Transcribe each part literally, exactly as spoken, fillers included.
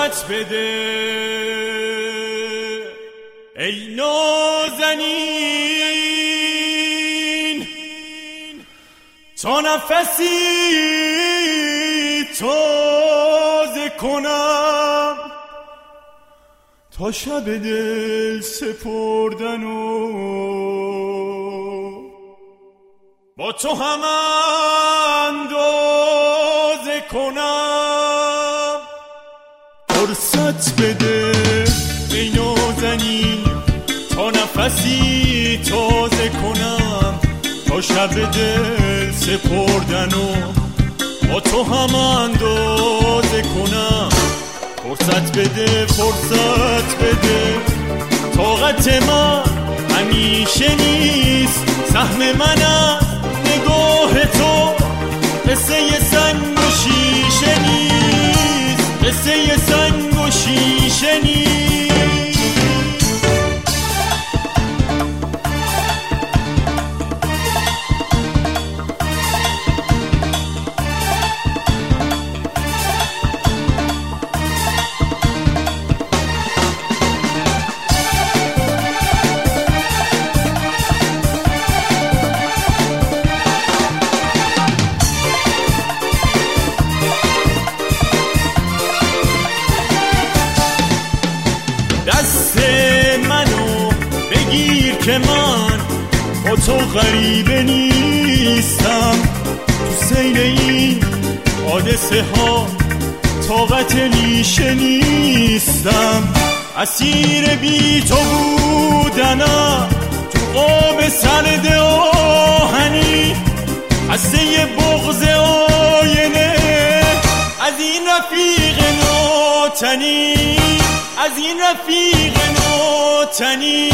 فرصت بده ای نازنین تا نفسی تازه کنم، تا شب دل سپردن و با تو هم اندازه کنم. فرصت بده ای نازنین تا نفسی تازه کنم، تا شب دل سپردن و با تو هم اندازه کنم. فرصت بده فرصت بده طاقت من همیشه نیست، سهم من از نگاه تو قصه سنگ و شیشه نیست، قصه سنگ و شیشه نیست. دست منو بگیر که من با تو غریبه نیستم، تو سیل این حادثه ها طاقت نیشه نیستم. اسیر بی تو بودنم تو قاب سرد آهنی، قصه بغض آینه از این رفیق ناتنی، از این رفیق ناتنی.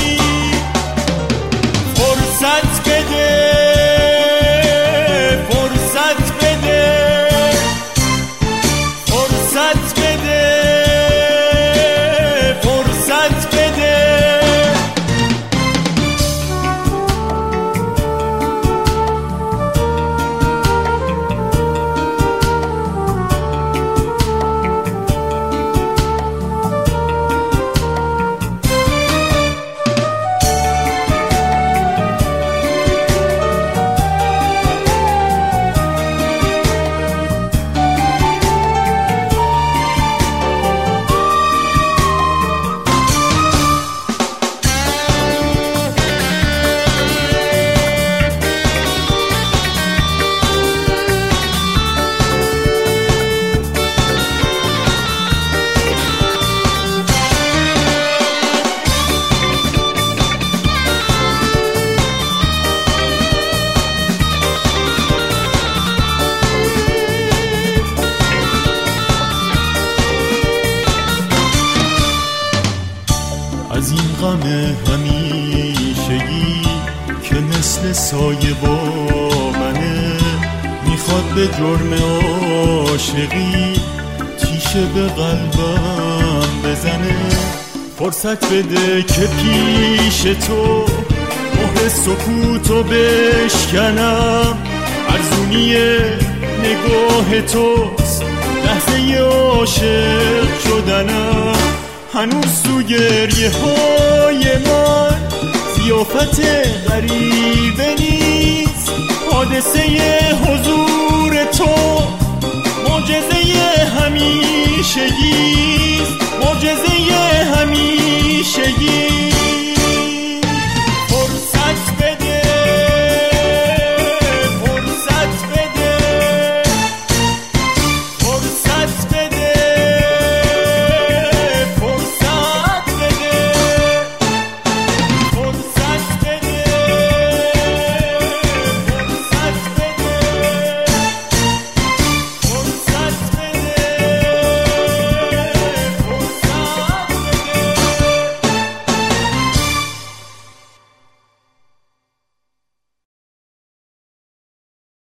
فرصت بده فرصت بده فرصت بده فرصت بده. از این غم همیشگی که مثل سایه با منه، میخواد به جرم عاشقی تیشه به قلبم بزنه. فرصت بده که پیش تو مهر سکوتو بشکنم، ارزونی نگاه توست لحظه عاشق شدنم. هنوز تو گریه های من ضیافت غریبه نیست، حادثه حضور تو معجزه همیشگیست، معجزه همیشگی.